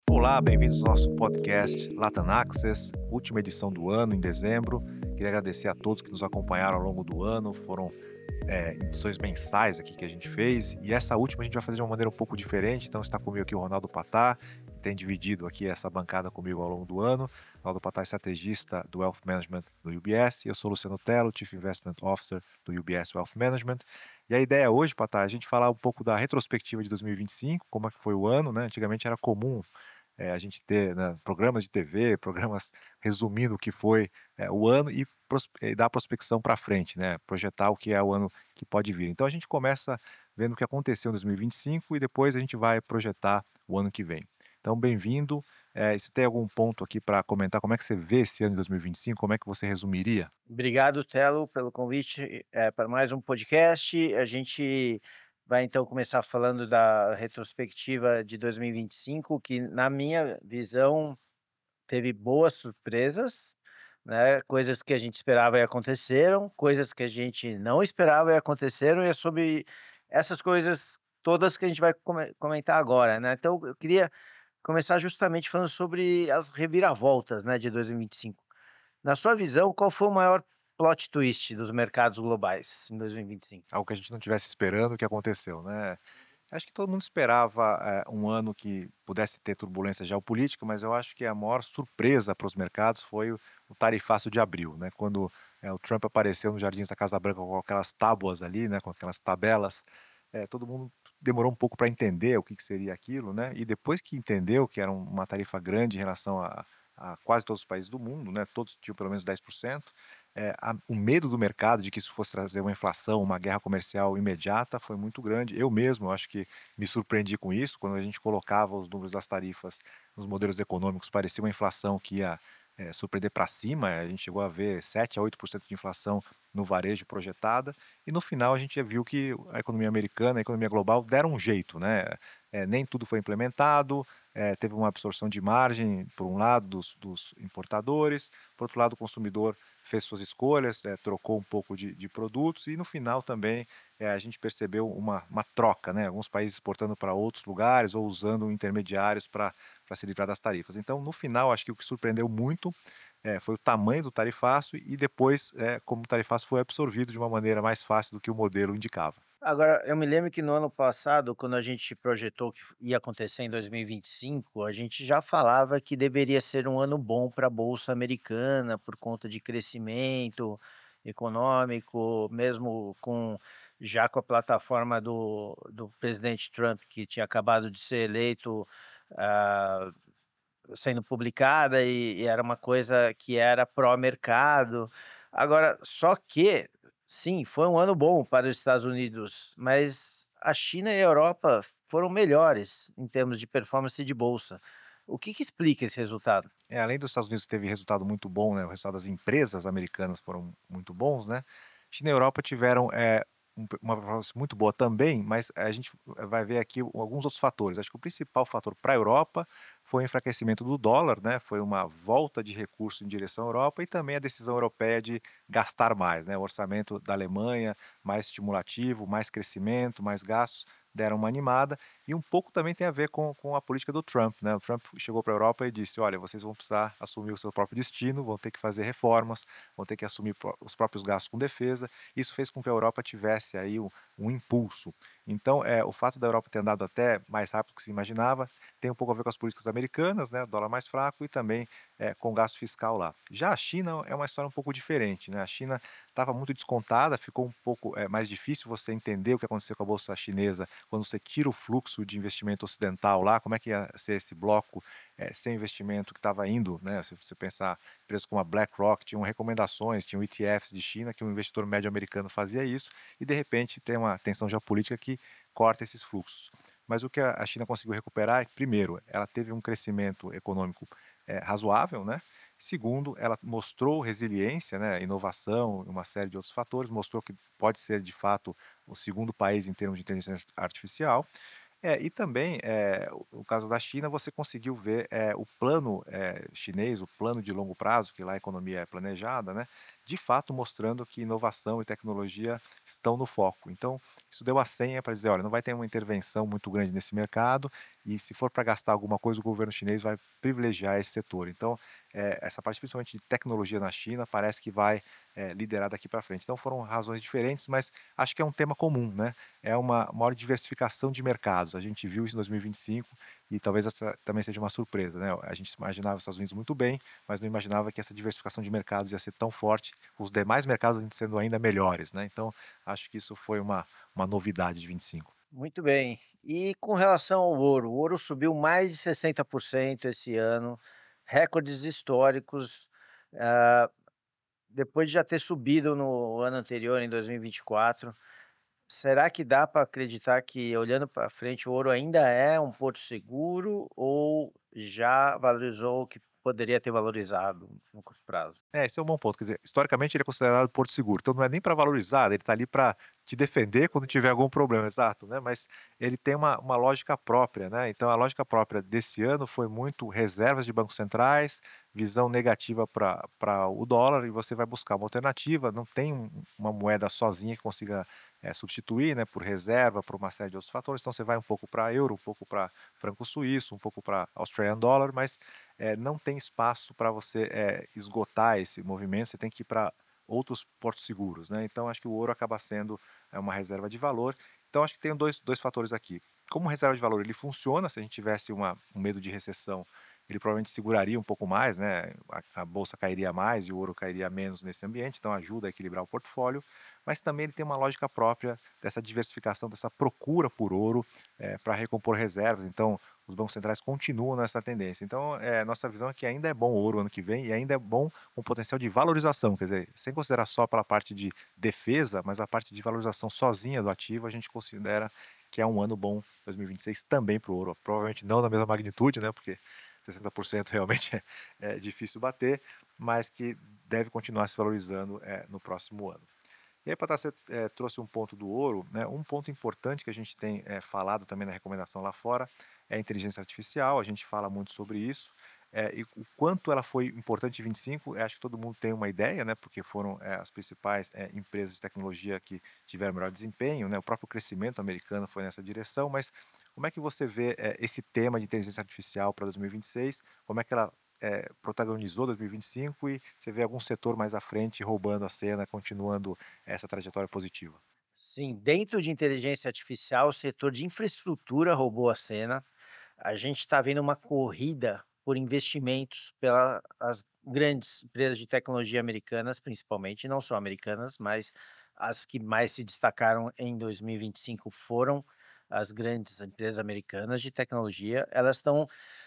Olá, bem-vindos ao nosso podcast Latam Access, última edição do ano, em dezembro. Queria agradecer a todos que nos acompanharam ao longo do ano. Foram edições mensais aqui que a gente fez. E essa última a gente vai fazer de uma maneira um pouco diferente. Então está comigo aqui o Ronaldo Patá, que tem dividido aqui essa bancada comigo ao longo do ano. Ronaldo Patá é estrategista do Wealth Management do UBS. Eu sou Luciano Tello, Chief Investment Officer do UBS Wealth Management. E a ideia hoje, Patá, é a gente falar um pouco da retrospectiva de 2025, como é que foi o ano, né? Antigamente era comum a gente ter, né, programas de TV, programas resumindo o que foi o ano e dar prospecção para frente, né, projetar o que é o ano que pode vir. Então a gente começa vendo o que aconteceu em 2025 e depois a gente vai projetar o ano que vem. Então, bem-vindo. E você tem algum ponto aqui para comentar como é que você vê esse ano de 2025? Como é que você resumiria? Obrigado, Telo, pelo convite, para mais um podcast. A gente vai então começar falando da retrospectiva de 2025, que na minha visão teve boas surpresas, né, coisas que a gente esperava e aconteceram, coisas que a gente não esperava e aconteceram, e é sobre essas coisas todas que a gente vai comentar agora, né. Então eu queria começar justamente falando sobre as reviravoltas, né, de 2025. Na sua visão, qual foi o maior plot twist dos mercados globais em 2025? Algo que a gente não tivesse esperando, o que aconteceu, né? Acho que todo mundo esperava um ano que pudesse ter turbulência geopolítica, mas eu acho que a maior surpresa para os mercados foi o tarifaço de abril, né? Quando o Trump apareceu nos jardins da Casa Branca com aquelas tábuas ali, né? Com aquelas tabelas, todo mundo demorou um pouco para entender o que, que seria aquilo, né? E depois que entendeu que era uma tarifa grande em relação a quase todos os países do mundo, né? Todos tinham pelo menos 10%. O medo do mercado de que isso fosse trazer uma inflação, uma guerra comercial imediata foi muito grande. Eu mesmo, eu acho que me surpreendi com isso, quando a gente colocava os números das tarifas nos modelos econômicos, parecia uma inflação que ia surpreender para cima, a gente chegou a ver 7 a 8% de inflação no varejo projetada, e no final a gente já viu que a economia americana, a economia global deram um jeito, né? Nem tudo foi implementado, teve uma absorção de margem, por um lado, dos importadores, por outro lado, o consumidor fez suas escolhas, trocou um pouco de produtos e no final também a gente percebeu uma troca, né? Alguns países exportando para outros lugares ou usando intermediários para se livrar das tarifas. Então, no final, acho que o que surpreendeu muito foi o tamanho do tarifaço e depois como o tarifaço foi absorvido de uma maneira mais fácil do que o modelo indicava. Agora, eu me lembro que no ano passado, quando a gente projetou que ia acontecer em 2025, a gente já falava que deveria ser um ano bom para a bolsa americana por conta de crescimento econômico, mesmo com a plataforma do presidente Trump, que tinha acabado de ser eleito, ah, sendo publicada e era uma coisa que era pró-mercado. Agora, só que, sim, foi um ano bom para os Estados Unidos, mas a China e a Europa foram melhores em termos de performance de bolsa. O que que explica esse resultado? Além dos Estados Unidos que teve resultado muito bom, né, o resultado das empresas americanas foram muito bons, né, China e Europa tiveram uma performance muito boa também, mas a gente vai ver aqui alguns outros fatores. Acho que o principal fator para a Europa foi o enfraquecimento do dólar, né, foi uma volta de recurso em direção à Europa e também a decisão europeia de gastar mais, né, o orçamento da Alemanha mais estimulativo, mais crescimento, mais gastos, deram uma animada e um pouco também tem a ver com a política do Trump, né? O Trump chegou para a Europa e disse: olha, vocês vão precisar assumir o seu próprio destino, vão ter que fazer reformas, vão ter que assumir os próprios gastos com defesa. Isso fez com que a Europa tivesse aí um impulso. Então, o fato da Europa ter andado até mais rápido do que se imaginava tem um pouco a ver com as políticas americanas, né? Dólar mais fraco e também com o gasto fiscal lá. Já a China é uma história um pouco diferente, né? A China estava muito descontada, ficou um pouco mais difícil você entender o que aconteceu com a bolsa chinesa quando você tira o fluxo de investimento ocidental lá, como é que ia ser esse bloco sem investimento que estava indo, né? Se você pensar, empresas como a BlackRock tinham recomendações, tinham ETFs de China, que o investidor médio americano fazia isso, e de repente tem uma tensão geopolítica que corta esses fluxos. Mas o que a China conseguiu recuperar é, primeiro, ela teve um crescimento econômico razoável, né? Segundo, ela mostrou resiliência, né, inovação, uma série de outros fatores, mostrou que pode ser de fato o segundo país em termos de inteligência artificial. E também, o caso da China, você conseguiu ver, o plano, chinês, o plano de longo prazo, que lá a economia é planejada, né, de fato mostrando que inovação e tecnologia estão no foco. Então, isso deu a senha para dizer: "Olha, não vai ter uma intervenção muito grande nesse mercado e se for para gastar alguma coisa, o governo chinês vai privilegiar esse setor". Então, essa parte principalmente de tecnologia na China parece que vai, liderar daqui para frente. Então foram razões diferentes, mas acho que é um tema comum, né, é uma maior diversificação de mercados. A gente viu isso em 2025 e talvez essa também seja uma surpresa, né. A gente imaginava os Estados Unidos muito bem, mas não imaginava que essa diversificação de mercados ia ser tão forte, os demais mercados sendo ainda melhores, né. Então, acho que isso foi uma novidade de 25. Muito bem. E com relação ao ouro, o ouro subiu mais de 60% esse ano, recordes históricos, ah, depois de já ter subido no ano anterior, em 2024. Será que dá para acreditar que, olhando para frente, o ouro ainda é um porto seguro ou já valorizou o que poderia ter valorizado no curto prazo? Esse é um bom ponto. Quer dizer, historicamente ele é considerado porto seguro, então não é nem para valorizar, ele está ali para te defender quando tiver algum problema, exato, né, mas ele tem uma lógica própria, né, então a lógica própria desse ano foi muito reservas de bancos centrais, visão negativa para o dólar e você vai buscar uma alternativa, não tem uma moeda sozinha que consiga, substituir, né, por reserva, por uma série de outros fatores, então você vai um pouco para euro, um pouco para franco suíço, um pouco para Australian dollar, mas não tem espaço para você, esgotar esse movimento, você tem que ir para outros portos seguros, né. Então acho que o ouro acaba sendo, uma reserva de valor. Então acho que tem dois fatores aqui. Como reserva de valor ele funciona, se a gente tivesse um medo de recessão, ele provavelmente seguraria um pouco mais, né, a bolsa cairia mais e o ouro cairia menos nesse ambiente, então ajuda a equilibrar o portfólio, mas também ele tem uma lógica própria dessa diversificação, dessa procura por ouro, para recompor reservas, então os bancos centrais continuam nessa tendência. Então, nossa visão é que ainda é bom o ouro ano que vem e ainda é bom um potencial de valorização, quer dizer, sem considerar só pela parte de defesa, mas a parte de valorização sozinha do ativo, a gente considera que é um ano bom, 2026, também para o ouro. Provavelmente não na mesma magnitude, né, porque 60% realmente é difícil bater, mas que deve continuar se valorizando no próximo ano. E aí, Patá, você trouxe um ponto do ouro, né? Um ponto importante que a gente tem falado também na recomendação lá fora é a inteligência artificial, a gente fala muito sobre isso. E o quanto ela foi importante em 25, acho que todo mundo tem uma ideia, né? Porque foram as principais empresas de tecnologia que tiveram melhor desempenho, né? O próprio crescimento americano foi nessa direção, mas como é que você vê esse tema de inteligência artificial para 2026? Como é que ela protagonizou 2025 e você vê algum setor mais à frente roubando a cena, continuando essa trajetória positiva? Sim, dentro de inteligência artificial, o setor de infraestrutura roubou a cena. A gente está vendo uma corrida por investimentos pelas grandes empresas de tecnologia americanas, principalmente, não só americanas, mas as que mais se destacaram em 2025 foram as grandes empresas americanas de tecnologia. Elas estão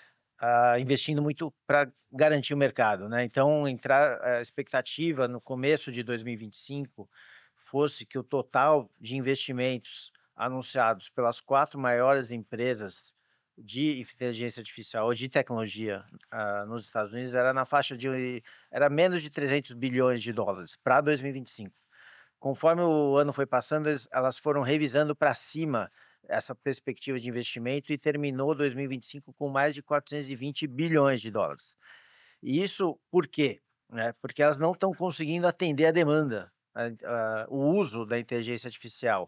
investindo muito para garantir o mercado, né. Então a expectativa no começo de 2025 fosse que o total de investimentos anunciados pelas 4 maiores empresas de inteligência artificial ou de tecnologia, nos Estados Unidos era menos de 300 bilhões de dólares para 2025. Conforme o ano foi passando, elas foram revisando para cima essa perspectiva de investimento e terminou 2025 com mais de 420 bilhões de dólares. E isso por quê? Né, porque elas não estão conseguindo atender a demanda, o uso da inteligência artificial,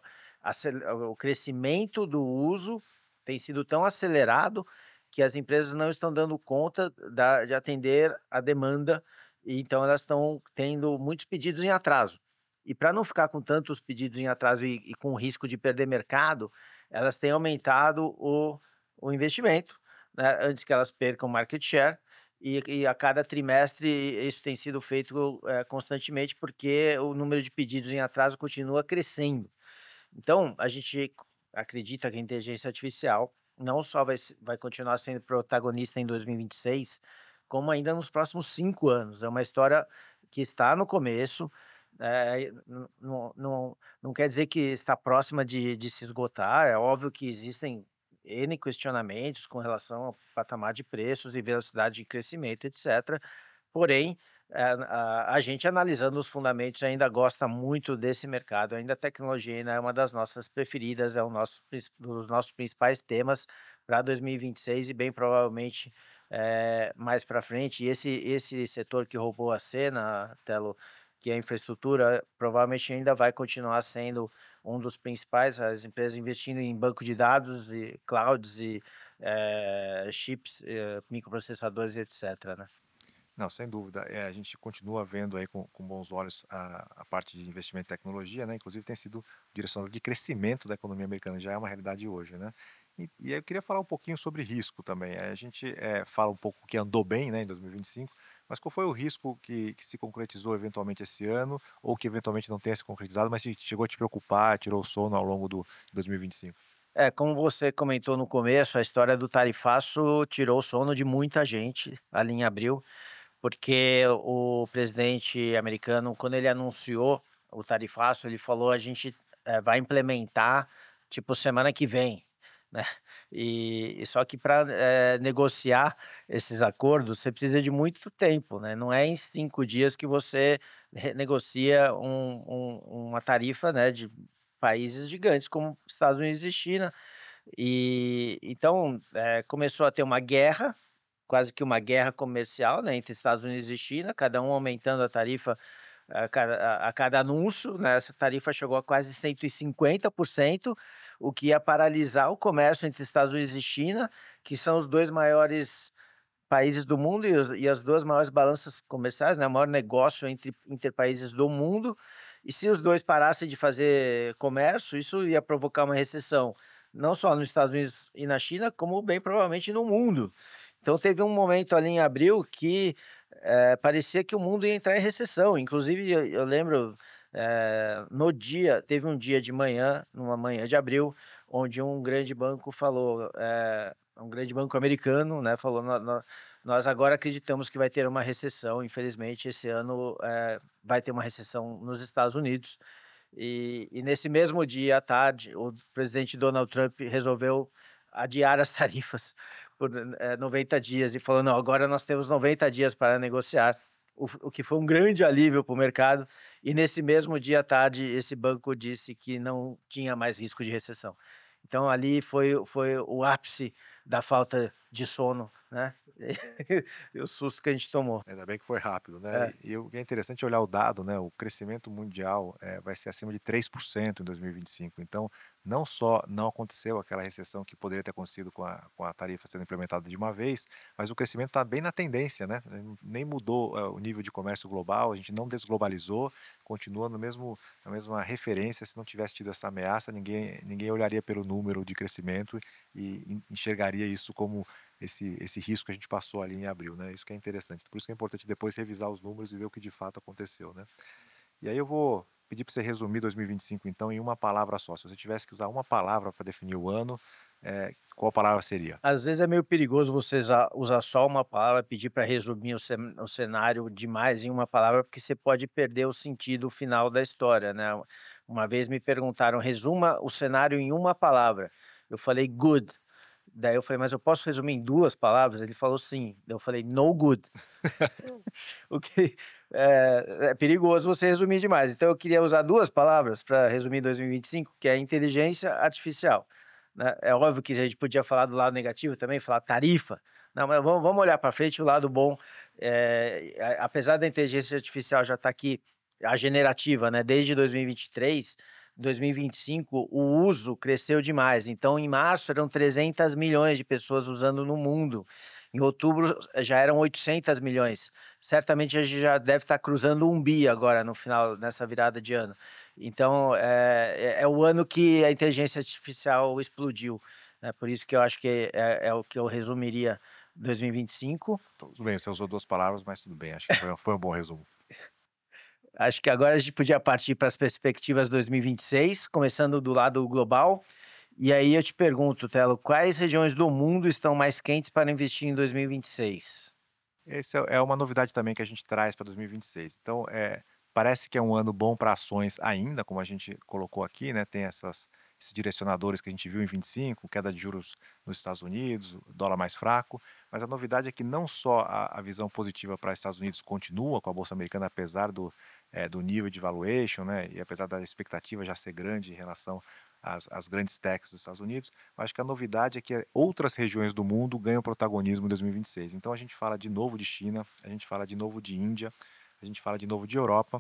o crescimento do uso tem sido tão acelerado que as empresas não estão dando conta de atender a demanda, e então elas estão tendo muitos pedidos em atraso. E para não ficar com tantos pedidos em atraso e com o risco de perder mercado, elas têm aumentado o investimento, né, antes que elas percam market share, e a cada trimestre isso tem sido feito, constantemente, porque o número de pedidos em atraso continua crescendo. Então, a gente acredita que a inteligência artificial não só vai continuar sendo protagonista em 2026, como ainda nos próximos 5 anos. É uma história que está no começo, não quer dizer que está próxima de se esgotar, é óbvio que existem N questionamentos com relação ao patamar de preços e velocidade de crescimento, etcétera. Porém, a gente analisando os fundamentos ainda gosta muito desse mercado, ainda a tecnologia ainda é uma das nossas preferidas, é o nosso dos nossos principais temas para 2026 e 26 e bem provavelmente, mais para frente. E esse setor que roubou a cena, Telo, que é a infraestrutura, provavelmente ainda vai continuar sendo um dos principais, as empresas investindo em banco de dados e clouds e, chips, microprocessadores e etcétera, né. Não, sem dúvida. A gente continua vendo aí com bons olhos a parte de investimento em tecnologia, né? Inclusive tem sido direcionado de crescimento da economia americana, já é uma realidade hoje, né? E aí eu queria falar um pouquinho sobre risco também. A gente fala um pouco que andou bem, né, em 2025, mas qual foi o risco que se concretizou eventualmente esse ano, ou que eventualmente não tenha se concretizado, mas que chegou a te preocupar, tirou o sono ao longo do 2025? É, como você comentou no começo, a história do tarifaço tirou o sono de muita gente ali em abril, porque o presidente americano, quando ele anunciou o tarifaço, ele falou: "A gente, vai implementar, tipo, semana que vem", né. E só que para negociar esses acordos, você precisa de muito tempo, né, não é em 5 dias que você renegocia uma tarifa, né, de países gigantes como Estados Unidos e China. E então, começou a ter uma guerra, quase que uma guerra comercial, né, entre Estados Unidos e China, cada um aumentando a tarifa a cada anúncio, né, essa tarifa chegou a quase 150%, o que ia paralisar o comércio entre Estados Unidos e China, que são os 2 maiores países do mundo e as 2 maiores balanças comerciais, né, o maior negócio entre países do mundo. E se os 2 parassem de fazer comércio, isso ia provocar uma recessão, não só nos Estados Unidos e na China, como bem provavelmente no mundo. Então teve um momento ali em abril que, parecia que o mundo ia entrar em recessão, inclusive eu lembro, no dia teve um dia de manhã, numa manhã de abril, onde um grande banco falou, um grande banco americano, né, falou: Nós agora acreditamos que vai ter uma recessão, infelizmente esse ano, vai ter uma recessão nos Estados Unidos". E nesse mesmo dia à tarde, o presidente Donald Trump resolveu adiar as tarifas por, 90 dias e falou: "Não, agora nós temos 90 dias para negociar", o que foi um grande alívio para o mercado. E nesse mesmo dia à tarde, esse banco disse que não tinha mais risco de recessão. Então ali foi o ápice da falta de sono, né, e o susto que a gente tomou. Ainda bem que foi rápido, né? É. E o que é interessante olhar o dado, né? O crescimento mundial vai ser acima de 3% em 2025. Então, não só não aconteceu aquela recessão que poderia ter acontecido com a tarifa sendo implementada de uma vez, mas o crescimento está bem na tendência, né? Nem mudou o nível de comércio global, a gente não desglobalizou, continua no mesmo, na mesma referência. Se não tivesse tido essa ameaça, ninguém olharia pelo número de crescimento e enxergaria isso como esse risco que a gente passou ali em abril, né? Isso que é interessante. Por isso que é importante depois revisar os números e ver o que de fato aconteceu, né? E aí eu vou pedir para você resumir 2025 então em uma palavra só. Se você tivesse que usar uma palavra para definir o ano, qual palavra seria? Às vezes é meio perigoso você usar só uma palavra, pedir para resumir o cenário demais em uma palavra, porque você pode perder o sentido final da história, né. Uma vez me perguntaram: "Resuma o cenário em uma palavra". Eu falei: "Good". Daí eu falei: "Mas eu posso resumir em 2 palavras?". Ele falou: "Sim". Daí eu falei: "No good". O que é perigoso você resumir demais. Então eu queria usar 2 palavras para resumir 2025, que é inteligência artificial, né. É óbvio que a gente podia falar do lado negativo também, falar tarifa. Não, mas vamos olhar para frente, o lado bom, apesar da inteligência artificial já estar aqui, a generativa, né, desde 2023, 2025 o uso cresceu demais. Então em março eram 300 milhões de pessoas usando no mundo. Em outubro já eram 800 milhões. Certamente a gente já deve estar cruzando 1 bi agora no final, nessa virada de ano. Então, é o ano que a inteligência artificial explodiu, né, por isso que eu acho que é o que eu resumiria 2025. Tudo bem, você usou 2 palavras, mas tudo bem, acho que foi um bom resumo. Acho que agora a gente podia partir para as perspectivas 2026, começando do lado global. E aí eu te pergunto, Telo, quais regiões do mundo estão mais quentes para investir em 2026? Esse é uma novidade também que a gente traz para 2026. Então, parece que é um ano bom para ações ainda, como a gente colocou aqui, né? Tem esses direcionadores que a gente viu em 25, queda de juros nos Estados Unidos, dólar mais fraco, mas a novidade é que não só a visão positiva para Estados Unidos continua com a bolsa americana, apesar do nível de valuation, né, e apesar da expectativa já ser grande em relação às grandes techs dos Estados Unidos, eu acho que a novidade é que outras regiões do mundo ganham protagonismo em 2026. Então a gente fala de novo de China, a gente fala de novo de Índia, a gente fala de novo de Europa,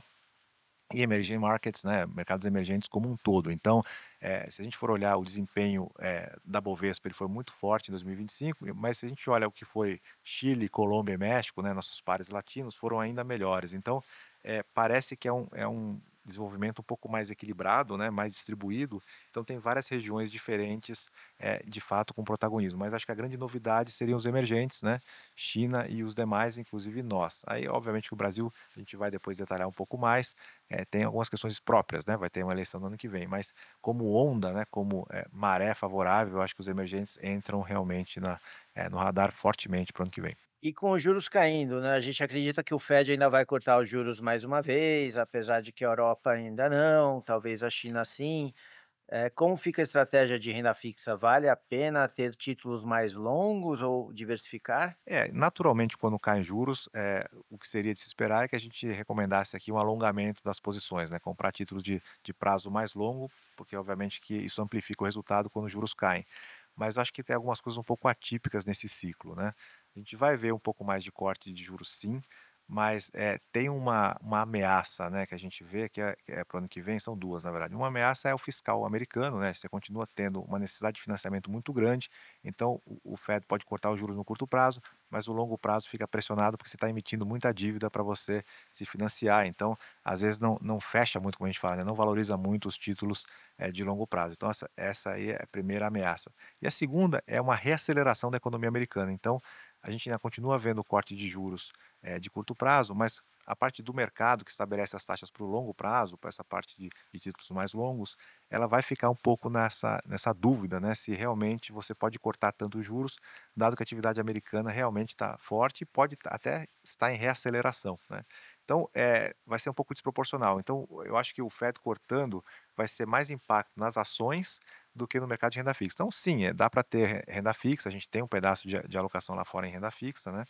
e emerging markets, né, mercados emergentes como um todo. Então, se a gente for olhar o desempenho da Bovespa, ele foi muito forte em 2025, mas se a gente olha o que foi Chile, Colômbia e México, né, nossos pares latinos, foram ainda melhores. Então, parece que é um desenvolvimento um pouco mais equilibrado, né, mais distribuído. Então, tem várias regiões diferentes, de fato, com protagonismo. Mas acho que a grande novidade seriam os emergentes, né, China e os demais, inclusive nós. Aí, obviamente, que o Brasil, a gente vai depois detalhar um pouco mais, tem algumas questões próprias, né? Vai ter uma eleição no ano que vem, mas como onda, né? Como maré favorável, eu acho que os emergentes entram realmente no radar fortemente para o ano que vem. E com os juros caindo, né, a gente acredita que o Fed ainda vai cortar os juros mais uma vez, apesar de que a Europa ainda não, talvez a China sim. Como fica a estratégia de renda fixa? Vale a pena ter títulos mais longos ou diversificar? Naturalmente, quando caem juros, o que seria de se esperar é que a gente recomendasse aqui um alongamento das posições, né? Comprar títulos de prazo mais longo, porque obviamente que isso amplifica o resultado quando os juros caem. Mas acho que tem algumas coisas um pouco atípicas nesse ciclo, né? A gente vai ver um pouco mais de corte de juros, sim, mas tem uma ameaça, né, que a gente vê que é para o ano que vem, são duas, na verdade. Uma ameaça é o fiscal americano, né? Você continua tendo uma necessidade de financiamento muito grande, então o Fed pode cortar os juros no curto prazo, mas o longo prazo fica pressionado porque você está emitindo muita dívida para você se financiar. Então, às vezes não fecha muito, como a gente fala, né? Não valoriza muito os títulos de longo prazo. Então, essa aí é a primeira ameaça. E a segunda é uma reaceleração da economia americana. Então, a gente ainda continua vendo corte de juros de curto prazo, mas a parte do mercado que estabelece as taxas para o longo prazo, para essa parte de títulos mais longos, ela vai ficar um pouco nessa dúvida, né, se realmente você pode cortar tanto os juros, dado que a atividade americana realmente está forte e pode até estar em reaceleração, né. Então, vai ser um pouco desproporcional. Então, eu acho que o Fed cortando vai ser mais impacto nas ações do que no mercado de renda fixa. Então, sim, dá para ter renda fixa, a gente tem um pedaço de alocação lá fora em renda fixa, né?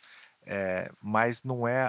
Mas não é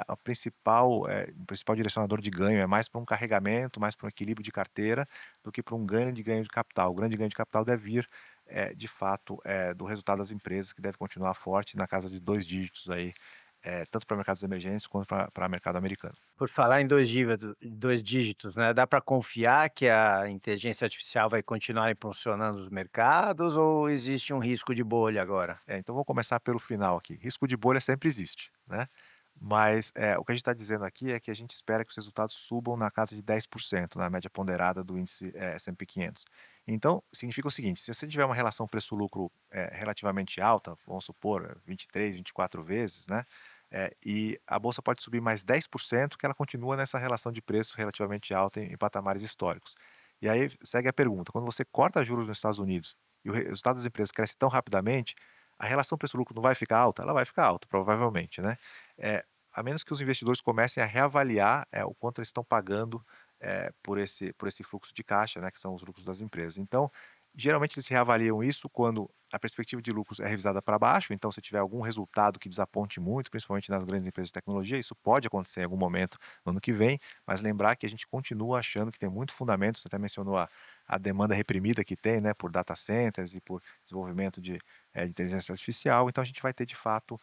o principal direcionador de ganho, é mais para um carregamento, mais para um equilíbrio de carteira, do que para um ganho de capital. O grande ganho de capital deve vir, de fato, do resultado das empresas, que deve continuar forte na casa de dois dígitos aí, tanto para mercados emergentes quanto para mercado americano. Por falar em 2 dígitos, né, dá para confiar que a inteligência artificial vai continuar impulsionando os mercados ou existe um risco de bolha agora? Então vamos começar pelo final aqui. Risco de bolha sempre existe, né? Mas o que a gente está dizendo aqui é que a gente espera que os resultados subam na casa de 10% na média ponderada do índice S&P 500. Então, significa o seguinte: se você tiver uma relação preço-lucro relativamente alta, vamos supor 23, 24 vezes, né? E a bolsa pode subir mais 10%, que ela continua nessa relação de preço relativamente alta em patamares históricos. E aí segue a pergunta: quando você corta juros nos Estados Unidos e o resultado das empresas cresce tão rapidamente, a relação preço-lucro não vai ficar alta? Ela vai ficar alta, provavelmente, né? A menos que os investidores comecem a reavaliar o quanto eles estão pagando por esse fluxo de caixa, né, que são os lucros das empresas. Então, geralmente eles reavaliam isso quando a perspectiva de lucros é revisada para baixo. Então, se tiver algum resultado que desaponte muito, principalmente nas grandes empresas de tecnologia, isso pode acontecer em algum momento no ano que vem, mas lembrar que a gente continua achando que tem muito fundamento. Você até mencionou a demanda reprimida que tem, né, por data centers e por desenvolvimento de inteligência artificial. Então, a gente vai ter de fato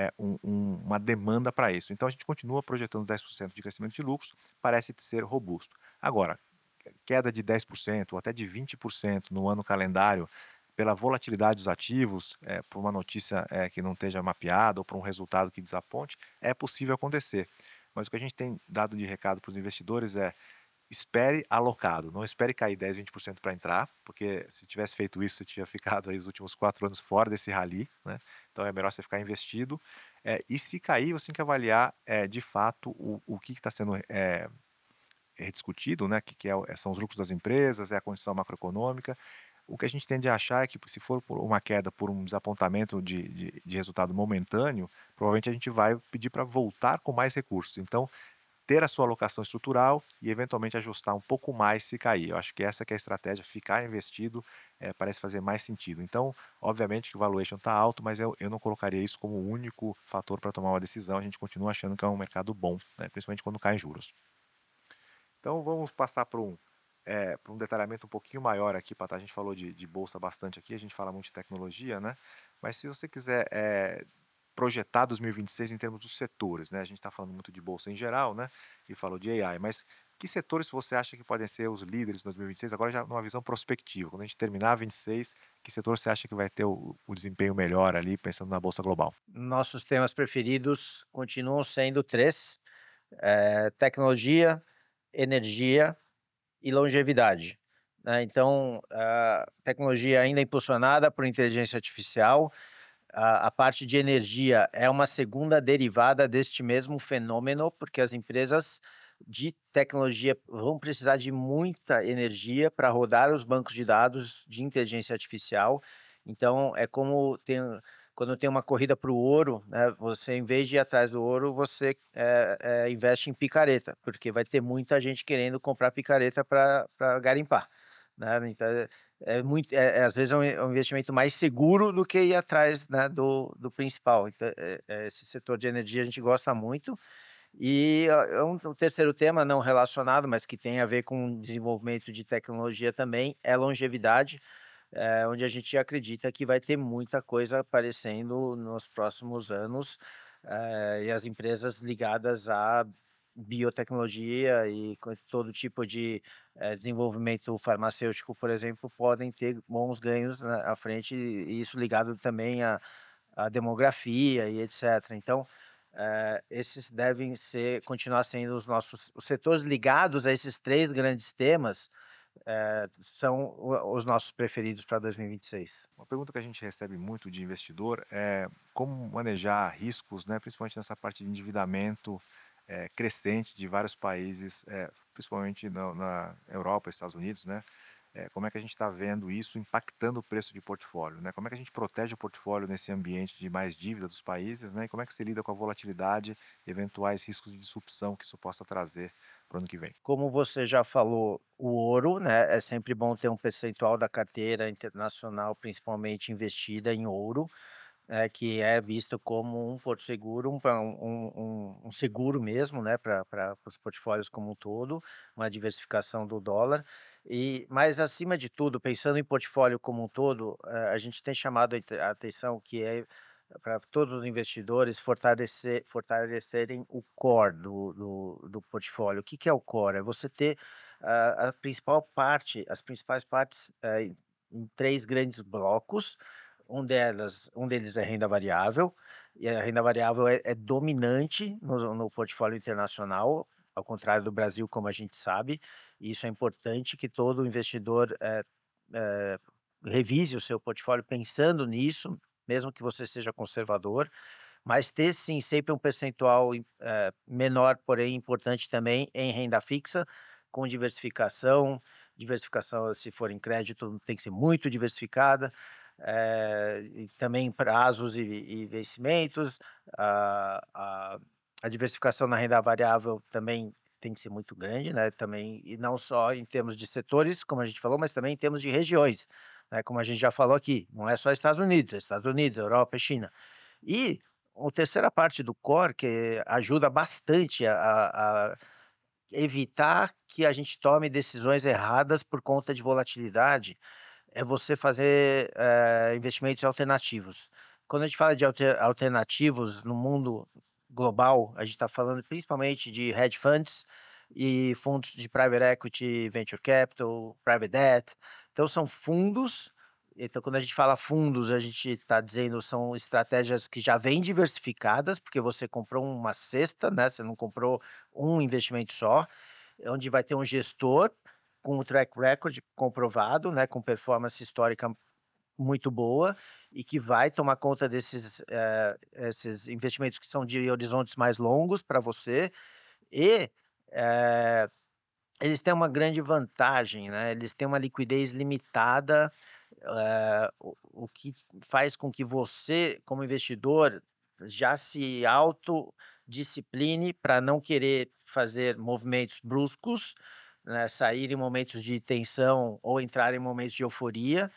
uma demanda para isso. Então, a gente continua projetando 10% de crescimento de lucros, parece ser robusto. Agora, queda de 10% ou até de 20% no ano calendário, pela volatilidade dos ativos, por uma notícia que não esteja mapeada ou por um resultado que desaponte, é possível acontecer. Mas o que a gente tem dado de recado para os investidores é: espere alocado, não espere cair 10, 20% para entrar, porque se tivesse feito isso, você tinha ficado aí os últimos 4 anos fora desse rally, né? Então é melhor você ficar investido. E se cair, você tem que avaliar de fato o que está sendo rediscutido, né? São os lucros das empresas, é a condição macroeconômica. O que a gente tende a achar é que, se for por uma queda, por um desapontamento de resultado momentâneo, provavelmente a gente vai pedir para voltar com mais recursos. Então, manter a sua alocação estrutural e eventualmente ajustar um pouco mais se cair. Eu acho que essa que é a estratégia, ficar investido, parece fazer mais sentido. Então, obviamente que o valuation está alto, mas eu não colocaria isso como o único fator para tomar uma decisão. A gente continua achando que é um mercado bom, né, principalmente quando cai em juros. Então vamos passar para um detalhamento um pouquinho maior aqui, Patá. A gente falou de bolsa bastante aqui, a gente fala muito de tecnologia, né? Mas se você quiser projetar 2026 em termos dos setores, né? A gente está falando muito de bolsa em geral, né? E falou de AI, mas que setores você acha que podem ser os líderes em 2026? Agora já numa visão prospectiva, quando a gente terminar 26, que setor você acha que vai ter o desempenho melhor ali, pensando na bolsa global? Nossos temas preferidos continuam sendo 3, tecnologia, energia e longevidade, né. Então, a tecnologia ainda é impulsionada por inteligência artificial, a parte de energia é uma segunda derivada deste mesmo fenômeno, porque as empresas de tecnologia vão precisar de muita energia para rodar os bancos de dados de inteligência artificial. Então, é como quando tem uma corrida para o ouro, né, você, em vez de ir atrás do ouro, você investe em picareta, porque vai ter muita gente querendo comprar picareta para garimpar, né? Então, às vezes é um investimento mais seguro do que ir atrás, né, do principal. Então, esse setor de energia a gente gosta muito. E o terceiro tema não relacionado, mas que tem a ver com desenvolvimento de tecnologia também, é longevidade, onde a gente acredita que vai ter muita coisa aparecendo nos próximos anos, e as empresas ligadas à biotecnologia e com todo tipo de desenvolvimento farmacêutico, por exemplo, podem ter bons ganhos à frente, e isso ligado também à demografia e etc. Então, esses devem continuar sendo os setores ligados a esses 3 grandes temas, são os nossos preferidos para 2026. Uma pergunta que a gente recebe muito de investidor é como manejar riscos, né, principalmente nessa parte de endividamento crescente de vários países, principalmente na Europa, Estados Unidos, né? Como é que a gente está vendo isso impactando o preço de portfólio, né? Como é que a gente protege o portfólio nesse ambiente de mais dívida dos países, né? E como é que se lida com a volatilidade e eventuais riscos de disrupção que isso possa trazer para o ano que vem? Como você já falou, o ouro, né, é sempre bom ter um percentual da carteira internacional, principalmente investida em ouro, que é visto como um porto seguro, um seguro mesmo, né, para os portfólios como um todo, uma diversificação do dólar. Mas acima de tudo, pensando em portfólio como um todo, a gente tem chamado a atenção que é para todos os investidores fortalecerem o core do portfólio. O que que é o core? É você ter as principais partes em 3 grandes blocos. Um deles é renda variável, e a renda variável é dominante no portfólio internacional, ao contrário do Brasil, como a gente sabe, e isso é importante que todo investidor eh, revise o seu portfólio pensando nisso, mesmo que você seja conservador, mas ter sim sempre um percentual menor, porém importante também em renda fixa, com diversificação se for em crédito tem que ser muito diversificada, e também prazos e vencimentos, a a a diversificação na renda variável também tem que ser muito grande, né, também, e não só em termos de setores, como a gente falou, mas também em termos de regiões, né, como a gente já falou aqui, não é só Estados Unidos, Europa e China. E a terceira parte do core, que ajuda bastante a evitar que a gente tome decisões erradas por conta de volatilidade, é você fazer, investimentos alternativos. Quando a gente fala de alternativos no mundo global, a gente está falando principalmente de hedge funds e fundos de private equity, venture capital, private debt. Então são fundos, então quando a gente fala fundos, a gente está dizendo são estratégias que já vêm diversificadas, porque você comprou uma cesta, né, você não comprou um investimento só, onde vai ter um gestor com um track record comprovado, né, com performance histórica muito boa e que vai tomar conta esses investimentos que são de horizontes mais longos para você e, eh, eles têm uma grande vantagem, né, eles têm uma liquidez limitada, o que faz com que você, como investidor, já se autodiscipline para não querer fazer movimentos bruscos, né, sair em momentos de tensão ou entrar em momentos de euforia,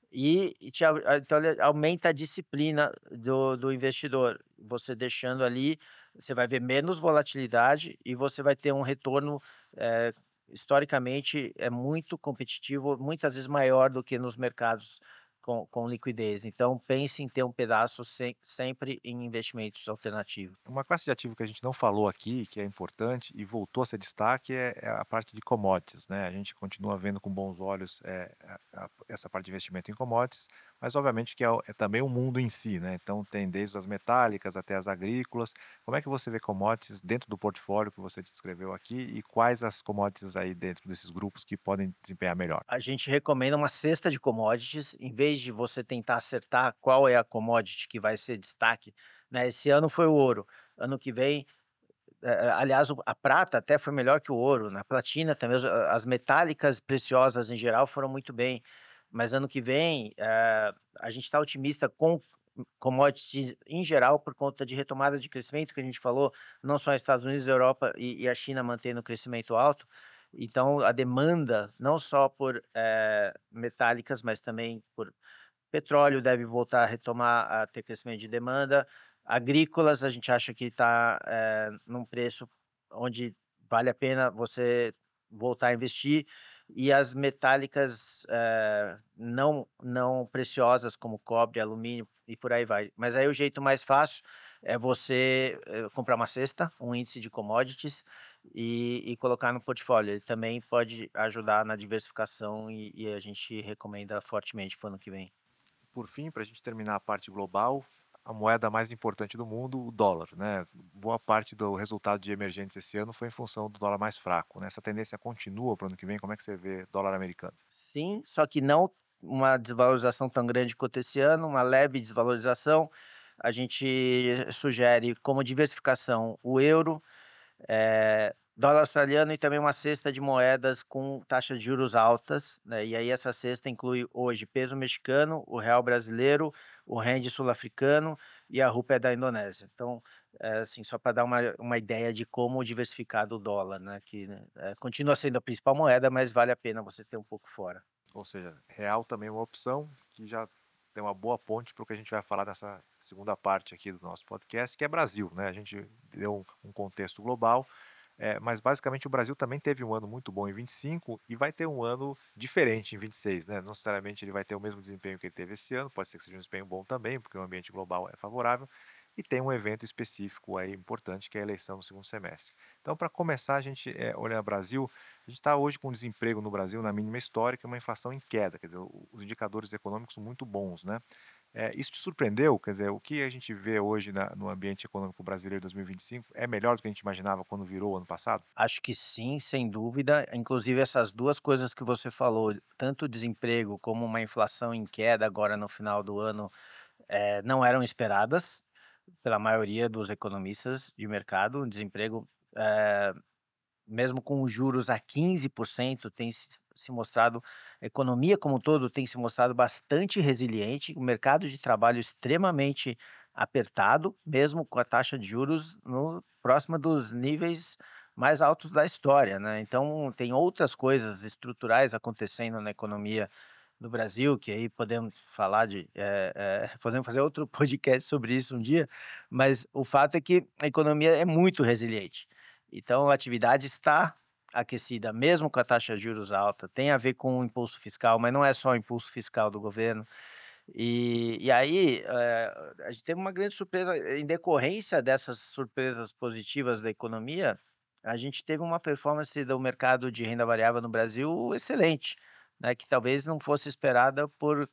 então ele aumenta a disciplina do investidor. Você deixando ali, você vai ver menos volatilidade e você vai ter um retorno, eh, historicamente é muito competitivo, muitas vezes maior do que nos mercados com liquidez. Então pense em ter um pedaço sempre em investimentos alternativos. Uma classe de ativo que a gente não falou aqui, que é importante e voltou a ser destaque, é a parte de commodities, né? A gente continua vendo com bons olhos essa parte de investimento em commodities, mas obviamente que é também um mundo em si, né? Então tem desde as metálicas até as agrícolas. Como é que você vê commodities dentro do portfólio que você descreveu aqui e quais as commodities aí dentro desses grupos que podem desempenhar melhor? A gente recomenda uma cesta de commodities, em vez de você tentar acertar qual é a commodity que vai ser destaque, né, esse ano foi o ouro, ano que vem, aliás, a prata até foi melhor que o ouro, na platina também, as metálicas preciosas em geral foram muito bem, mas ano que vem, a gente está otimista com commodities em geral por conta de retomada de crescimento que a gente falou, não só Estados Unidos, Europa e a China mantendo o crescimento alto, então a demanda não só por, metálicas, mas também por petróleo deve voltar a retomar a ter crescimento de demanda. Agrícolas, a gente acha que está, num preço onde vale a pena você voltar a investir. E as metálicas, não preciosas, como cobre, alumínio e por aí vai. Mas aí o jeito mais fácil é você, comprar uma cesta, um índice de commodities e colocar no portfólio. Ele também pode ajudar na diversificação e a gente recomenda fortemente para o ano que vem. Por fim, para a gente terminar a parte global, a moeda mais importante do mundo, o dólar, né? Boa parte do resultado de emergentes esse ano foi em função do dólar mais fraco, né? Essa tendência continua para o ano que vem? Como é que você vê dólar americano? Sim, só que não uma desvalorização tão grande quanto esse ano, uma leve desvalorização. A gente sugere como diversificação o euro, dólar australiano e também uma cesta de moedas com taxas de juros altas, né, e aí essa cesta inclui hoje peso mexicano, o real brasileiro, o rende sul-africano e a rúpia da Indonésia. Então, assim, só para dar uma ideia de como diversificado o dólar, né, que, né, continua sendo a principal moeda, mas vale a pena você ter um pouco fora. Ou seja, real também é uma opção que já tem uma boa ponte para o que a gente vai falar nessa segunda parte aqui do nosso podcast, que é Brasil, né? A gente deu um contexto global, mas basicamente o Brasil também teve um ano muito bom em 25 e vai ter um ano diferente em 26, né? Não necessariamente ele vai ter o mesmo desempenho que ele teve esse ano, pode ser que seja um desempenho bom também, porque o ambiente global é favorável, e tem um evento específico aí importante, que é a eleição no segundo semestre. Então, para começar, a gente olhar o Brasil, a gente está hoje com desemprego no Brasil na mínima histórica e uma inflação em queda, quer dizer, os indicadores econômicos são muito bons, né? Isso te surpreendeu? Quer dizer, o que a gente vê hoje no ambiente econômico brasileiro de 2025 é melhor do que a gente imaginava quando virou o ano passado? Acho que sim, sem dúvida. Inclusive essas 2 coisas que você falou, tanto o desemprego como uma inflação em queda agora no final do ano, não eram esperadas pela maioria dos economistas de mercado. O desemprego, eh, mesmo com os juros a 15%, tem se mostrado a economia como um todo tem se mostrado bastante resiliente, o mercado de trabalho extremamente apertado, mesmo com a taxa de juros no próxima dos níveis mais altos da história, né. Então tem outras coisas estruturais acontecendo na economia do Brasil, que aí podemos falar podemos fazer outro podcast sobre isso um dia, mas o fato é que a economia é muito resiliente. Então a atividade está aquecida, mesmo com a taxa de juros alta, tem a ver com o impulso fiscal, mas não é só o impulso fiscal do governo. E aí, a gente teve uma grande surpresa em decorrência dessas surpresas positivas da economia, a gente teve uma performance do mercado de renda variável no Brasil excelente, né, que talvez não fosse esperada por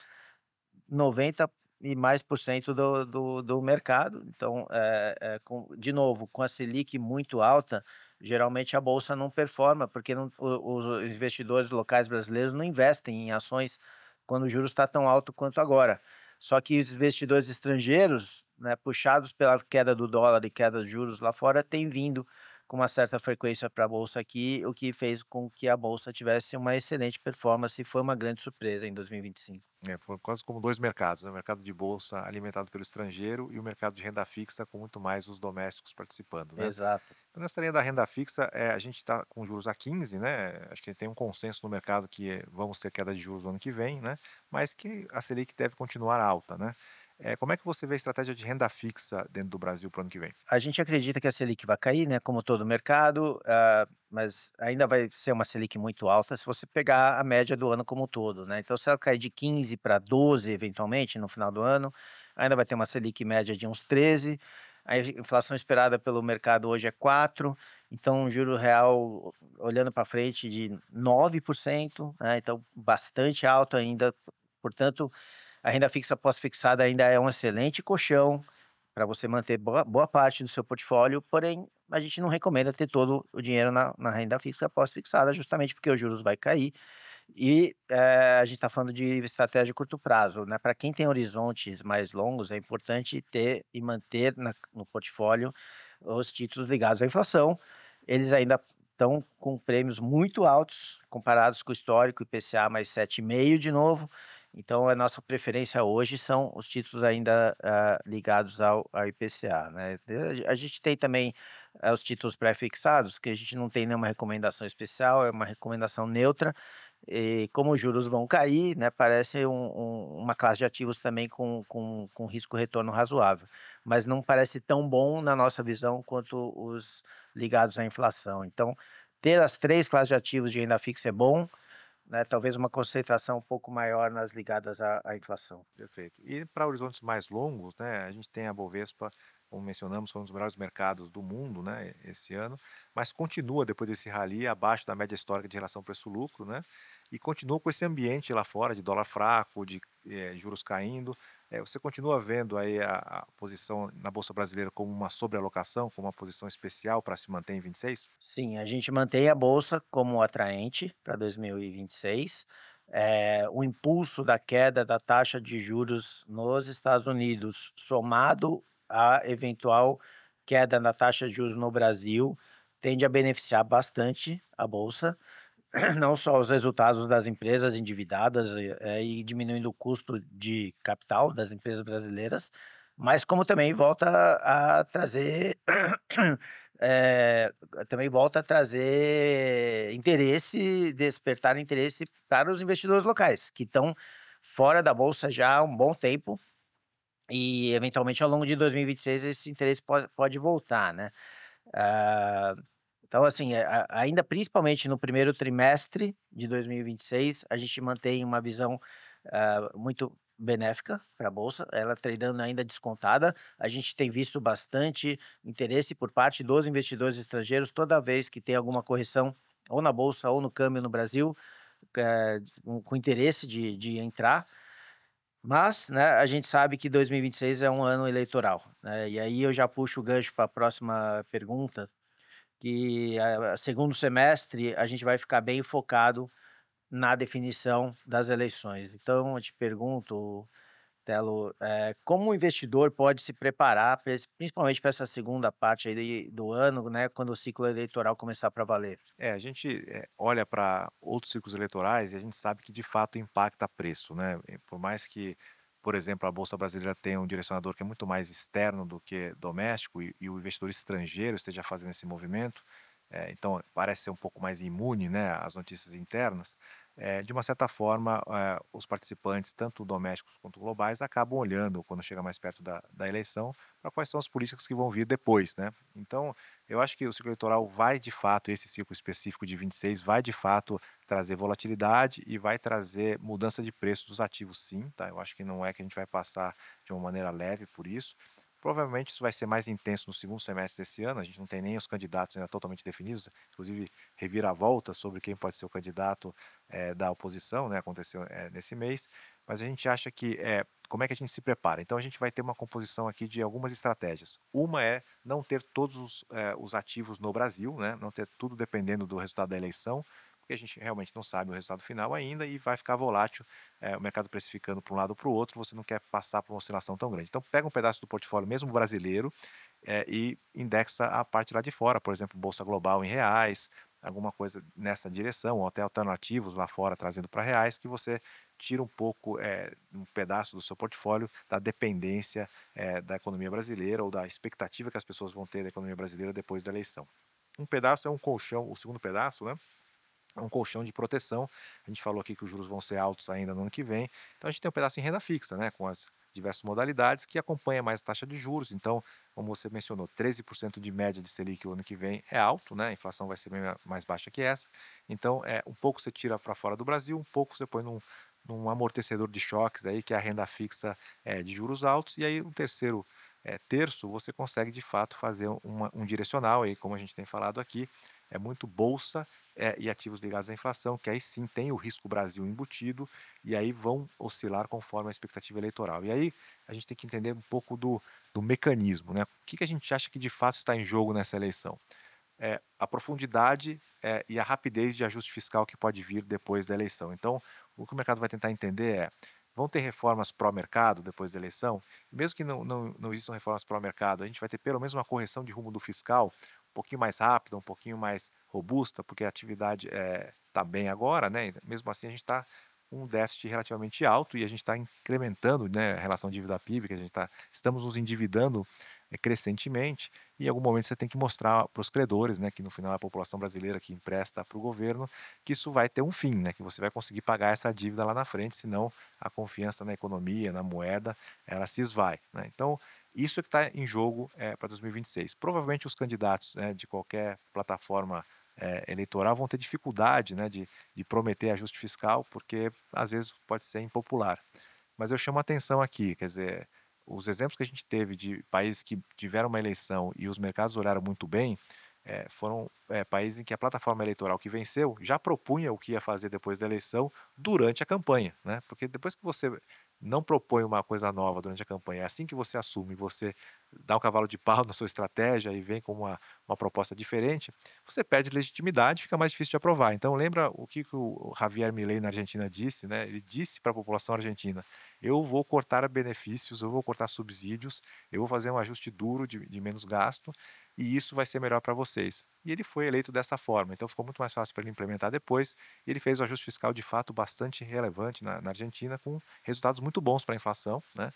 90 e mais por cento do mercado. Então, de novo, com a Selic muito alta, geralmente a bolsa não performa, porque não os investidores locais brasileiros não investem em ações quando o juros está tão alto quanto agora. Só que os investidores estrangeiros, né, puxados pela queda do dólar e queda dos juros lá fora, têm vindo com uma certa frequência para a bolsa aqui, o que fez com que a bolsa tivesse uma excelente performance e foi uma grande surpresa em 2025. Foram quase como 2 mercados, né, o mercado de bolsa alimentado pelo estrangeiro e o mercado de renda fixa com muito mais os domésticos participando, né. Exato. Então nessa linha da renda fixa, a gente está com juros a 15, né, acho que tem um consenso no mercado que vamos ter queda de juros no ano que vem, né, mas que a Selic deve continuar alta, né. Como é que você vê a estratégia de renda fixa dentro do Brasil para o ano que vem? A gente acredita que a Selic vai cair, né, como todo mercado, mas ainda vai ser uma Selic muito alta se você pegar a média do ano como um todo, né. Então se ela cair de 15 para 12 eventualmente no final do ano, ainda vai ter uma Selic média de uns 13, a inflação esperada pelo mercado hoje é 4, então um juro real olhando para frente de 9%, né, então bastante alto ainda, portanto, a renda fixa pós-fixada ainda é um excelente colchão para você manter boa parte do seu portfólio, porém, a gente não recomenda ter todo o dinheiro na renda fixa pós-fixada, justamente porque os juros vai cair e, a gente está falando de estratégia de curto prazo, né. Para quem tem horizontes mais longos, é importante ter e manter no portfólio os títulos ligados à inflação. Eles ainda estão com prêmios muito altos comparados com o histórico IPCA mais 7,5 de novo, então a nossa preferência hoje são os títulos ainda, ligados ao IPCA, né. A gente tem também, os títulos pré-fixados, que a gente não tem nenhuma recomendação especial, é uma recomendação neutra, e como os juros vão cair, né, parece uma classe de ativos também com risco retorno razoável, mas não parece tão bom na nossa visão quanto os ligados à inflação. Então, ter as 3 classes de ativos de renda fixa é bom, né, talvez uma concentração um pouco maior nas ligadas à inflação. Perfeito. E para horizontes mais longos, né, a gente tem a Bovespa, como mencionamos, foi um dos melhores mercados do mundo, né, esse ano, mas continua depois desse rally abaixo da média histórica de relação preço-lucro, né, e continua com esse ambiente lá fora de dólar fraco, de juros caindo. Você continua vendo aí a posição na Bolsa Brasileira como uma sobrealocação, como uma posição especial para se manter em 26? Sim, a gente mantém a bolsa como atraente para 2026. O impulso da queda da taxa de juros nos Estados Unidos, somado à eventual queda na taxa de juros no Brasil, tende a beneficiar bastante a bolsa. Não só os resultados das empresas endividadas, e diminuindo o custo de capital das empresas brasileiras, mas como também volta a trazer, eh, também volta a trazer interesse, despertar interesse para os investidores locais, que estão fora da bolsa já há um bom tempo e eventualmente ao longo de 2026 esse interesse pode voltar, né. Ah, então assim, ainda principalmente no primeiro trimestre de 2026, a gente mantém uma visão, muito benéfica para a bolsa, ela tradando ainda descontada. A gente tem visto bastante interesse por parte dos investidores estrangeiros toda vez que tem alguma correção ou na bolsa ou no câmbio no Brasil, com interesse de entrar. Mas, né, a gente sabe que 2026 é um ano eleitoral, né, e aí eu já puxo o gancho para a próxima pergunta, que segundo semestre a gente vai ficar bem focado na definição das eleições. Então eu te pergunto, Telo, como o investidor pode se preparar pra principalmente para essa segunda parte aí do ano, né, quando o ciclo eleitoral começar para valer? A gente, olha para outros ciclos eleitorais e a gente sabe que de fato impacta preço, né. Por mais que, por exemplo, a bolsa brasileira tenha um direcionador que é muito mais externo do que doméstico e o investidor estrangeiro esteja fazendo esse movimento, então parece ser um pouco mais imune, né, às notícias internas, de uma certa forma, os participantes, tanto domésticos quanto globais, acabam olhando quando chega mais perto da eleição, para quais são as políticas que vão vir depois, né. Então eu acho que o ciclo eleitoral vai de fato, esse ciclo específico de 26 vai de fato trazer volatilidade e vai trazer mudança de preço dos ativos sim, tá? Eu acho que não é que a gente vai passar de uma maneira leve por isso. Provavelmente isso vai ser mais intenso no segundo semestre desse ano, a gente não tem nem os candidatos ainda totalmente definidos, inclusive reviravolta sobre quem pode ser o candidato da oposição, né? Aconteceu nesse mês, mas a gente acha que como é que a gente se prepara? Então a gente vai ter uma composição aqui de algumas estratégias. Uma é não ter todos os ativos no Brasil, né? Não ter tudo dependendo do resultado da eleição, porque a gente realmente não sabe o resultado final ainda e vai ficar volátil, o mercado precificando para um lado ou para o outro, você não quer passar por uma oscilação tão grande. Então pega um pedaço do portfólio mesmo brasileiro e indexa a parte lá de fora, por exemplo, bolsa global em reais, alguma coisa nessa direção, ou até alternativos lá fora trazendo para reais, que você tira um pouco, um pedaço do seu portfólio da dependência, da economia brasileira ou da expectativa que as pessoas vão ter da economia brasileira depois da eleição. Um pedaço é um colchão, o segundo pedaço, né? É um colchão de proteção. A gente falou aqui que os juros vão ser altos ainda no ano que vem. Então a gente tem um pedaço em renda fixa, né, com as diversas modalidades que acompanha mais a taxa de juros. Então, como você mencionou, 13% de média de Selic o ano que vem é alto, né? A inflação vai ser bem mais baixa que essa. Então, um pouco você tira para fora do Brasil, um pouco você põe num amortecedor de choques aí, que é a renda fixa de juros altos. E aí o terceiro terço você consegue de fato fazer um direcional aí, como a gente tem falado aqui, é muito bolsa e ativos ligados à inflação, que aí sim tem o risco Brasil embutido, e aí vão oscilar conforme a expectativa eleitoral. E aí a gente tem que entender um pouco do mecanismo, né? O que a gente acha que de fato está em jogo nessa eleição? A profundidade e a rapidez de ajuste fiscal que pode vir depois da eleição. Então, o que o mercado vai tentar entender vão ter reformas pró-mercado depois da eleição? Mesmo que não existam reformas pró-mercado, a gente vai ter pelo menos uma correção de rumo do fiscal, um pouquinho mais rápida, um pouquinho mais robusta, porque a atividade está bem agora, né? Mesmo assim, a gente está com um déficit relativamente alto e a gente está incrementando, né, a relação dívida-PIB, que a gente estamos nos endividando crescentemente, e em algum momento você tem que mostrar para os credores, né, que no final é a população brasileira que empresta para o governo, que isso vai ter um fim, né, que você vai conseguir pagar essa dívida lá na frente, senão a confiança na economia, na moeda, ela se esvai, né? Então, isso é que está em jogo para 2026. Provavelmente os candidatos, né, de qualquer plataforma eleitoral vão ter dificuldade, né, de prometer ajuste fiscal, porque às vezes pode ser impopular. Mas eu chamo a atenção aqui, quer dizer, os exemplos que a gente teve de países que tiveram uma eleição e os mercados olharam muito bem, foram países em que a plataforma eleitoral que venceu já propunha o que ia fazer depois da eleição durante a campanha, né? Porque depois que você não propõe uma coisa nova durante a campanha, é assim que você assume, você dá um cavalo de pau na sua estratégia e vem com uma proposta diferente, você perde legitimidade, fica mais difícil de aprovar. Então lembra o que o Javier Milei na Argentina disse, né? Ele disse para a população argentina: eu vou cortar benefícios, eu vou cortar subsídios, eu vou fazer um ajuste duro de menos gasto e isso vai ser melhor para vocês. E ele foi eleito dessa forma, então ficou muito mais fácil para ele implementar depois. E ele fez o ajuste fiscal de fato bastante relevante na Argentina, com resultados muito bons para a inflação, né?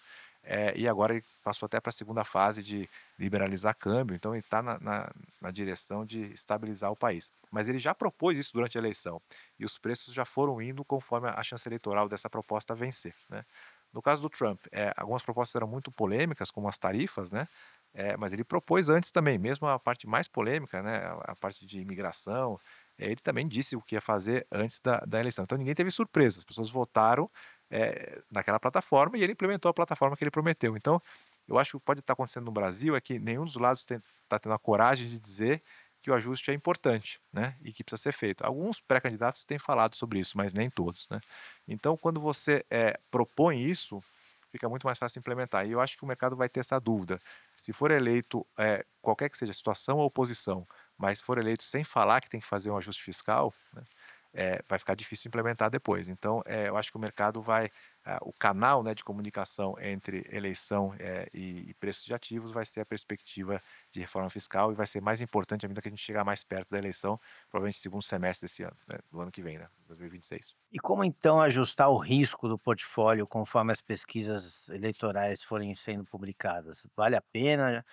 E agora ele passou até para a segunda fase de liberalizar câmbio, então ele está na direção de estabilizar o país. Mas ele já propôs isso durante a eleição, e os preços já foram indo conforme a chance eleitoral dessa proposta vencer, né? No caso do Trump, algumas propostas eram muito polêmicas, como as tarifas, né? Mas ele propôs antes também, mesmo a parte mais polêmica, né? A parte de imigração, ele também disse o que ia fazer antes da eleição. Então ninguém teve surpresa, as pessoas votaram naquela plataforma e ele implementou a plataforma que ele prometeu. Então, eu acho que o que pode estar acontecendo no Brasil é que nenhum dos lados está tendo a coragem de dizer que o ajuste é importante, né, e que precisa ser feito. Alguns pré-candidatos têm falado sobre isso, mas nem todos, né. Então, quando você propõe isso, fica muito mais fácil implementar. E eu acho que o mercado vai ter essa dúvida. Se for eleito, qualquer que seja a situação ou oposição, mas for eleito sem falar que tem que fazer um ajuste fiscal, né, vai ficar difícil implementar depois. Então, eu acho que o mercado o canal, né, de comunicação entre eleição e preços de ativos vai ser a perspectiva de reforma fiscal e vai ser mais importante à medida que a gente chegar mais perto da eleição, provavelmente segundo semestre desse ano, né, do ano que vem, né, 2026. E como então ajustar o risco do portfólio conforme as pesquisas eleitorais forem sendo publicadas? Vale a pena,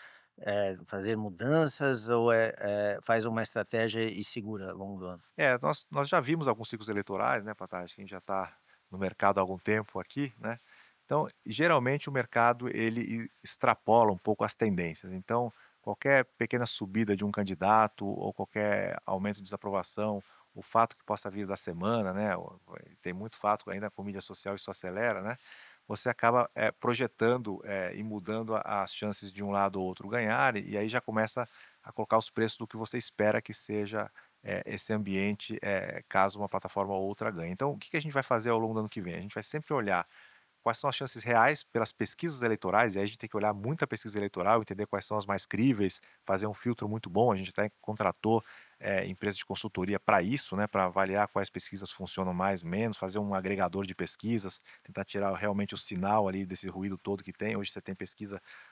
fazer mudanças ou faz uma estratégia e segura ao longo do ano? Nós já vimos alguns ciclos eleitorais, né, Patati, que a gente já está no mercado há algum tempo aqui, né? Então, geralmente o mercado ele extrapola um pouco as tendências. Então, qualquer pequena subida de um candidato ou qualquer aumento de desaprovação, o fato que possa vir da semana, né? Tem muito fato ainda com mídia social, isso acelera, né? Você acaba projetando e mudando as chances de um lado ou outro ganhar, e aí já começa a colocar os preços do que você espera que seja esse ambiente, caso uma plataforma ou outra ganhe. Então, o que a gente vai fazer ao longo do ano que vem? A gente vai sempre olhar quais são as chances reais pelas pesquisas eleitorais, e aí a gente tem que olhar muito a pesquisa eleitoral, entender quais são as mais críveis, fazer um filtro muito bom. A gente até contratou empresas de consultoria para isso, né, para avaliar quais pesquisas funcionam mais, menos, fazer um agregador de pesquisas, tentar tirar realmente o sinal ali desse ruído todo que tem. Hoje você tem pesquisa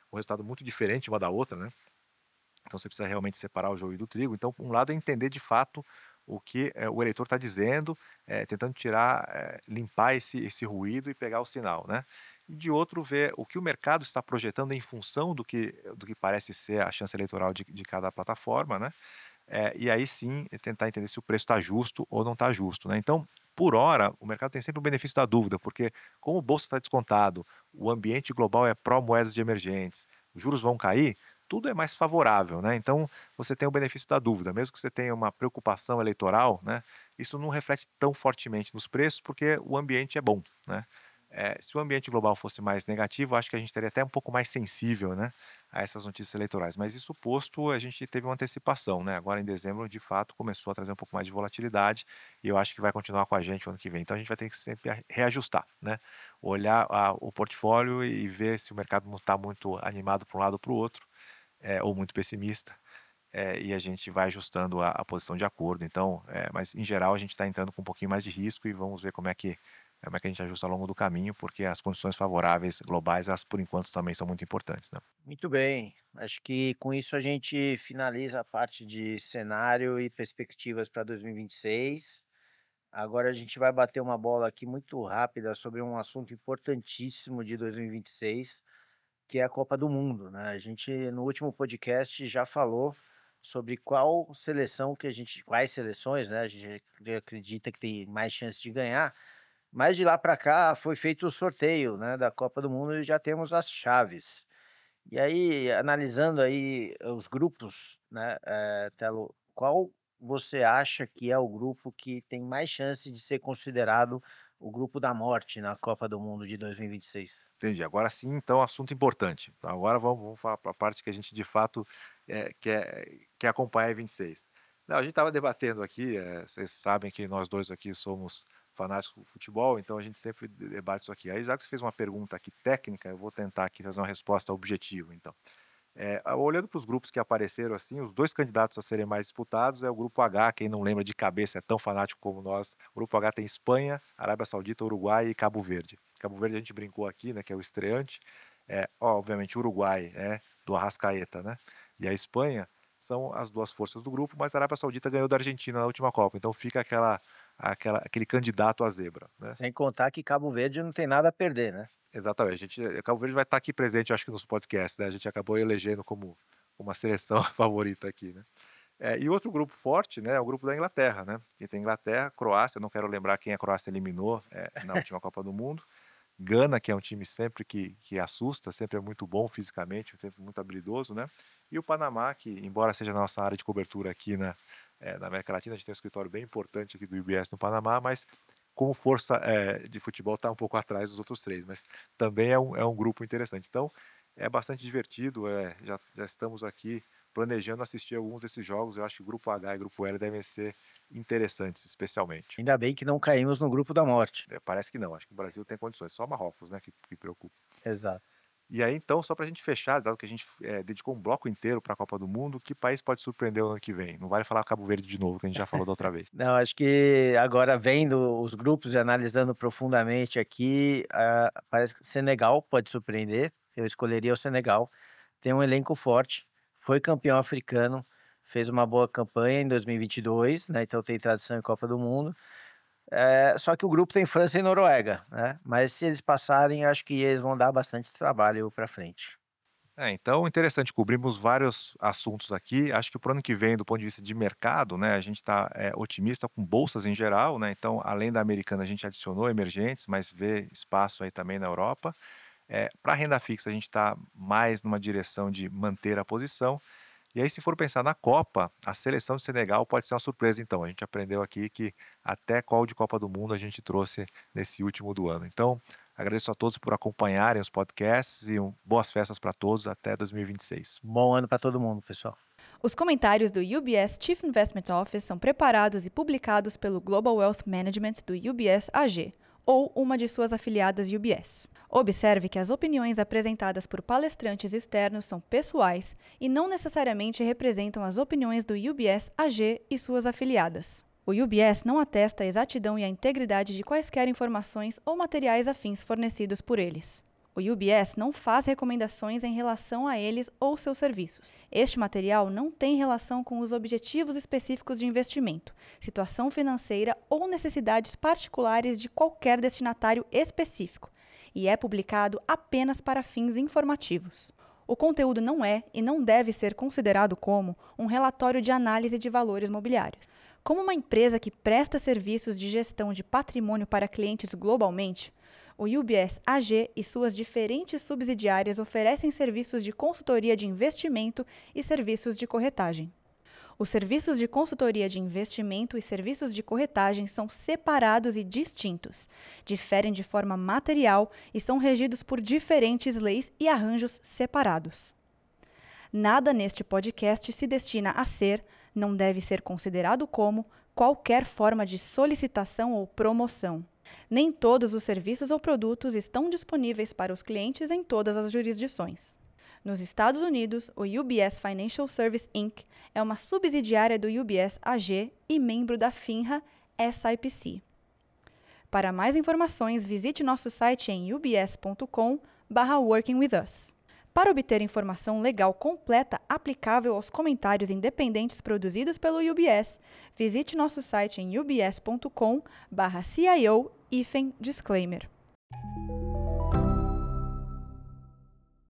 um resultado muito diferente uma da outra, né? Então você precisa realmente separar o joio do trigo. Então, um lado é entender de fato o que o eleitor está dizendo, tentando tirar, limpar esse ruído e pegar o sinal, né? E de outro, ver o que o mercado está projetando em função do que parece ser a chance eleitoral de cada plataforma, né? E aí sim tentar entender se o preço está justo ou não está justo, né? Então, por hora, o mercado tem sempre o benefício da dúvida, porque como o bolsa está descontado, o ambiente global é pró-moedas de emergentes, os juros vão cair, tudo é mais favorável, né? Então, você tem o benefício da dúvida, mesmo que você tenha uma preocupação eleitoral, né? Isso não reflete tão fortemente nos preços, porque o ambiente é bom, né? Se o ambiente global fosse mais negativo, acho que a gente estaria até um pouco mais sensível, né, a essas notícias eleitorais. Mas isso posto, a gente teve uma antecipação, né? Agora em dezembro, de fato, começou a trazer um pouco mais de volatilidade e eu acho que vai continuar com a gente o ano que vem. Então a gente vai ter que sempre reajustar, né? Olhar o portfólio e ver se o mercado não está muito animado para um lado ou para o outro, ou muito pessimista. E a gente vai ajustando a posição de acordo. Então, mas em geral a gente está entrando com um pouquinho mais de risco e vamos ver como é que a gente ajusta ao longo do caminho, porque as condições favoráveis globais, elas por enquanto também são muito importantes, né? Muito bem, acho que com isso a gente finaliza a parte de cenário e perspectivas para 2026. Agora a gente vai bater uma bola aqui muito rápida sobre um assunto importantíssimo de 2026, que é a Copa do Mundo, né? A gente no último podcast já falou sobre quais seleções, né, a gente acredita que tem mais chance de ganhar, mas de lá para cá foi feito o sorteio, né, da Copa do Mundo e já temos as chaves. E aí, analisando aí os grupos, né, Telo, qual você acha que é o grupo que tem mais chance de ser considerado o grupo da morte na Copa do Mundo de 2026? Entendi. Agora sim, então, assunto importante. Então, agora vamos falar para a parte que a gente de fato quer acompanhar em 26. Não, a gente estava debatendo aqui, vocês sabem que nós dois aqui somos fanáticos do futebol, então a gente sempre debate isso aqui. Aí, já que você fez uma pergunta aqui técnica, eu vou tentar aqui fazer uma resposta objetiva, então. Olhando para os grupos que apareceram assim, os dois candidatos a serem mais disputados é o grupo H, quem não lembra de cabeça é tão fanático como nós. O grupo H tem Espanha, Arábia Saudita, Uruguai e Cabo Verde. Cabo Verde a gente brincou aqui, né, que é o estreante. Obviamente o Uruguai é do Arrascaeta, né? E a Espanha são as duas forças do grupo, mas a Arábia Saudita ganhou da Argentina na última Copa, então fica aquele candidato à zebra, né? Sem contar que Cabo Verde não tem nada a perder, né? Exatamente. Cabo Verde vai estar aqui presente, eu acho que nos podcasts, né? A gente acabou elegendo como uma seleção favorita aqui, né? E outro grupo forte, né, é o grupo da Inglaterra, né? Que tem Inglaterra, Croácia, não quero lembrar quem a Croácia eliminou na última Copa do Mundo. Gana, que é um time sempre que assusta, sempre é muito bom fisicamente, sempre muito habilidoso, né? E o Panamá, que embora seja a nossa área de cobertura aqui na América Latina, a gente tem um escritório bem importante aqui do UBS no Panamá, mas como força de futebol está um pouco atrás dos outros três, mas também é um grupo interessante. Então, é bastante divertido, já estamos aqui planejando assistir alguns desses jogos, eu acho que o Grupo H e o Grupo L devem ser interessantes, especialmente. Ainda bem que não caímos no grupo da morte. Parece que não, acho que o Brasil tem condições, só Marrocos, né, que preocupa. Exato. E aí, então, só para a gente fechar, dado que a gente dedicou um bloco inteiro para a Copa do Mundo, que país pode surpreender o ano que vem? Não vale falar Cabo Verde de novo, que a gente já falou da outra vez. Não, acho que agora vendo os grupos e analisando profundamente aqui, parece que Senegal pode surpreender. Eu escolheria o Senegal. Tem um elenco forte, foi campeão africano, fez uma boa campanha em 2022, né? Então tem tradição em Copa do Mundo. Só que o grupo tem França e Noruega, né? Mas se eles passarem, acho que eles vão dar bastante trabalho para frente. Então, interessante, cobrimos vários assuntos aqui. Acho que para o ano que vem, do ponto de vista de mercado, né, a gente está otimista com bolsas em geral, né? Então, além da americana, a gente adicionou emergentes, mas vê espaço aí também na Europa. Para a renda fixa, a gente está mais numa direção de manter a posição. E aí, se for pensar na Copa, a seleção de Senegal pode ser uma surpresa, então. A gente aprendeu aqui que até qual de Copa do Mundo a gente trouxe nesse último do ano. Então, agradeço a todos por acompanharem os podcasts e boas festas para todos até 2026. Bom ano para todo mundo, pessoal. Os comentários do UBS Chief Investment Office são preparados e publicados pelo Global Wealth Management do UBS AG, ou uma de suas afiliadas UBS. Observe que as opiniões apresentadas por palestrantes externos são pessoais e não necessariamente representam as opiniões do UBS AG e suas afiliadas. O UBS não atesta a exatidão e a integridade de quaisquer informações ou materiais afins fornecidos por eles. O UBS não faz recomendações em relação a eles ou seus serviços. Este material não tem relação com os objetivos específicos de investimento, situação financeira ou necessidades particulares de qualquer destinatário específico, e é publicado apenas para fins informativos. O conteúdo não é e não deve ser considerado como um relatório de análise de valores mobiliários. Como uma empresa que presta serviços de gestão de patrimônio para clientes globalmente, o UBS AG e suas diferentes subsidiárias oferecem serviços de consultoria de investimento e serviços de corretagem. Os serviços de consultoria de investimento e serviços de corretagem são separados e distintos, diferem de forma material e são regidos por diferentes leis e arranjos separados. Nada neste podcast se destina a ser, não deve ser considerado como, qualquer forma de solicitação ou promoção. Nem todos os serviços ou produtos estão disponíveis para os clientes em todas as jurisdições. Nos Estados Unidos, o UBS Financial Services Inc. é uma subsidiária do UBS AG e membro da FINRA SIPC. Para mais informações, visite nosso site em ubs.com/workingwithus. Para obter informação legal completa aplicável aos comentários independentes produzidos pelo UBS, visite nosso site em ubs.com/cio-disclaimer.